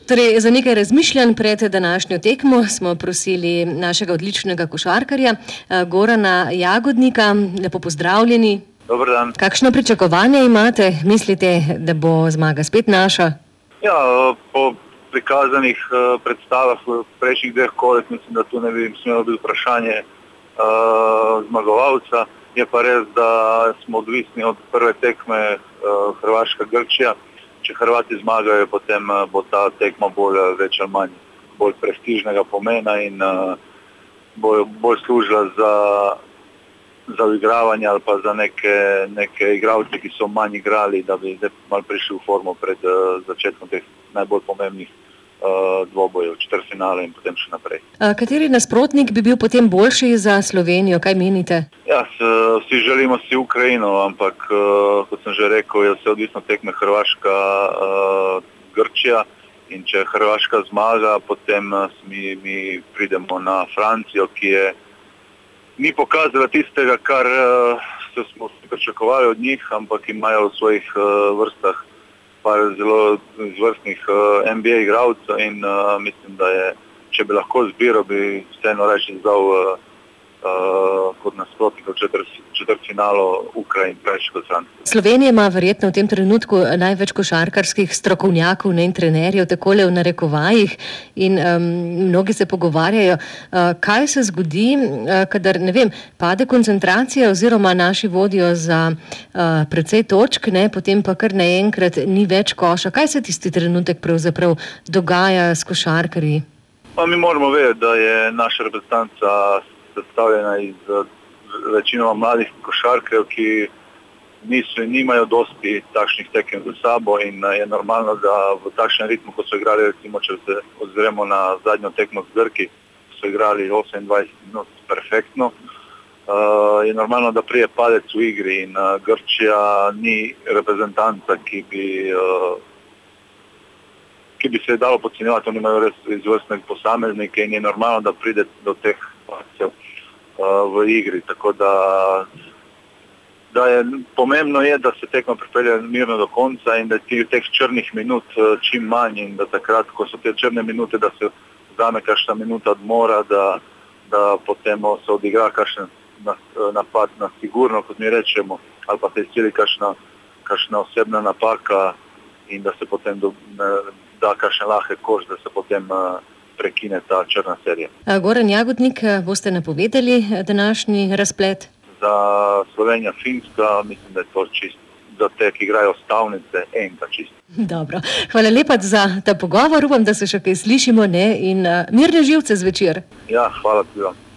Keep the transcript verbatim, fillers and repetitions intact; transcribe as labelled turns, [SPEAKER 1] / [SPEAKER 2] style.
[SPEAKER 1] Torej, za nekaj razmišljanj pred današnjo tekmo smo prosili našega odličnega košarkarja Gorana Jagodnika. Lepo pozdravljeni.
[SPEAKER 2] Dober dan.
[SPEAKER 1] Kakšno pričakovanje imate? Mislite, da bo zmaga spet naša?
[SPEAKER 2] Ja, po prikazanih predstavah v prejšnjih dveh kolih mislim, da tu ne bi smelo biti vprašanje uh, zmagovalca. Je pa res, da smo odvisni od prve tekme uh, Hrvaška-Grčija. Če Hrvati zmagajo, potem bo ta tekma bolj več ali manj bolj prestižnega pomena in uh, bo bolj služila za, za uigravanje ali pa za neke, neke igralce, ki so manj igrali, da bi malo prišli v formo pred uh, začetkom teh najbolj pomembnih uh, dvobojev, četrtfinale in potem še naprej.
[SPEAKER 1] A kateri nasprotnik bi bil potem boljši za Slovenijo? Kaj menite?
[SPEAKER 2] Ja, s, vsi želimo si Ukrajino, ampak uh, kot sem že rekel, je vse odvisno tekme Hrvaška uh, Grčija in če Hrvaška zmaga, potem uh, mi, mi pridemo na Francijo, ki je ni pokazala tistega, kar uh, smo pričakovali od njih, ampak imajo v svojih uh, vrstah par zelo izvrstnih uh, N B A igralcev in uh, mislim, da je, če bi lahko zbiral, bi vseeno reči zdal uh, uh, kot nasprotnik v četrtfinalu Ukrajin preveč kot Francija.
[SPEAKER 1] Slovenija ima verjetno v tem trenutku največ košarkarskih strokovnjakov, ne in trenerjev, takole v narekovajih in um, mnogi se pogovarjajo, uh, kaj se zgodi, uh, kadar, ne vem, pade koncentracija oziroma naši vodijo za uh, precej točk, ne, potem pa kar naenkrat ni več koša. Kaj se tisti trenutek pravzaprav dogaja s košarkarji?
[SPEAKER 2] Pa mi moramo vedeti, da je naša reprezentanca sestavljena iz večinoma mladih košarkarjev, ki niso in nimajo dosti takšnih tekem za sabo in je normalno, da v takšnem ritmu, kot so igrali, recimo, če se ozremo na zadnjo tekmo z Grki, so igrali osemindvajset minut perfektno, uh, je normalno, da prije padec v igri in uh, Grčija ni reprezentanca, ki bi uh, ki bi se dalo podcenjevati. Oni imajo res izvrstne posameznike in je normalno, da pride do teh pacev uh, v igri. Tako da, da je pomembno je, da se tekma pripelje mirno do konca in da je teh črnih minut uh, čim manj in da takrat, ko so te črne minute, da se vzame kakšna minuta odmora, da, da potem se odigra kakšen napad na sigurno, kot mi rečemo, ali pa se izceli kakšna, kakšna osebna napaka in da se potem do, ne, da kakšen lahek koš, da se potem uh, prekine ta črna serija.
[SPEAKER 1] Goran Jagodnik, boste napovedali današnji razplet?
[SPEAKER 2] Za Slovenija, Finska, mislim, da je to čist. Za te, ki igrajo stavnice, enka čist.
[SPEAKER 1] Dobro. Hvala lepa za ta pogovor. Upam, da se še kaj slišimo, ne? In uh, mirne živce zvečer.
[SPEAKER 2] Ja, hvala tudi vam.